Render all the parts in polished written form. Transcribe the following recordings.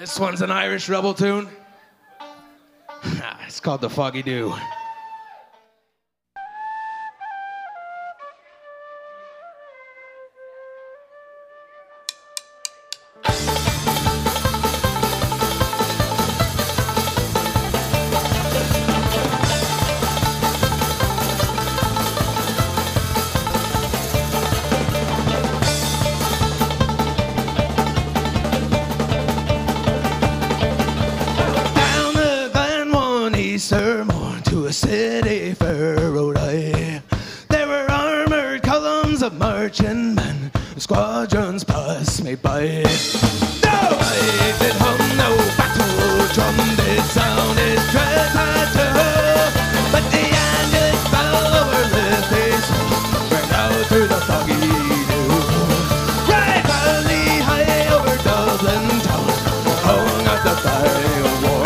This one's an Irish rebel tune. It's called The Foggy Dew. Sermon to a city fair, Rhode Island. There were armored columns of marching men, squadrons passed me by. No pipe did hum, no battle drum did sound its dread tattoo. But the Angelus fell over the face, rang out through the foggy dew. Right valley high over Dublin town, hung at the fire of war.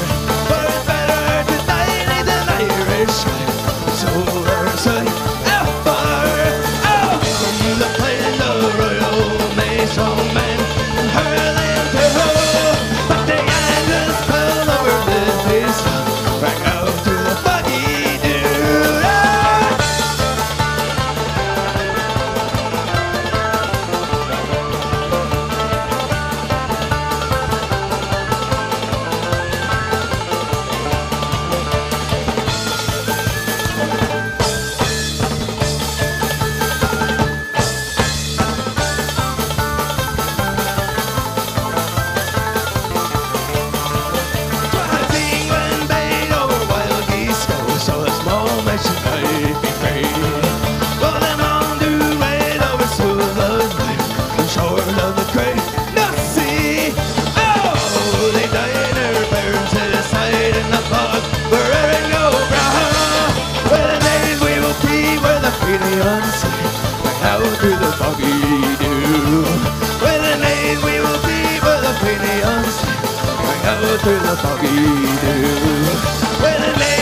Out through the foggy dew. With the name we will be for the Fenians. Out through the foggy dew. With the name